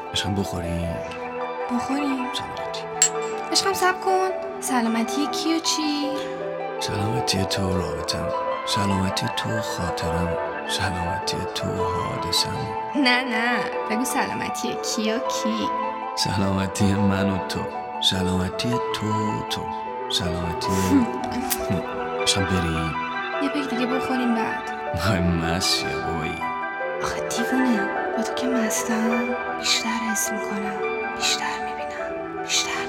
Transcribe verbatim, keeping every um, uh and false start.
عشقم بخوریم بخوریم سلامتی. عشقم سب کن. سلامتی کی و چی؟ سلامتی تو رابطم، سلامتی تو خاطرم، سلامتی تو حادثم، نه نه بگو سلامتی کی و کی. سلامتی من و تو، سلامتی تو تو، سلامتی عشقم بریم یه پیک دیگه بخوریم بعد. های مسیه بایی. آخه دیوونه با تو که مستم بیشتر حس میکنم، بیشتر میبینم، بیشتر